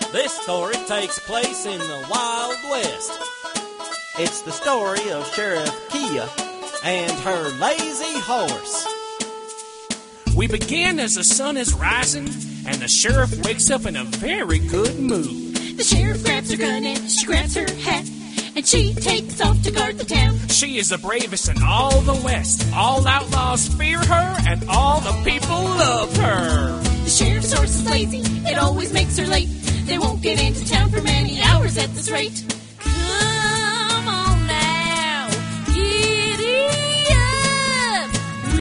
This story takes place in the Wild West. It's the story of Sheriff Kia and her lazy horse. We begin as the sun is rising, and the sheriff wakes up in a very good mood. The sheriff grabs her gun and she grabs her hat, and she takes off to guard the town. She is the bravest in all the West. All outlaws fear her, and all the people love her. The sheriff's horse is lazy, it always makes her late. They won't get into town for many hours at this rate. Come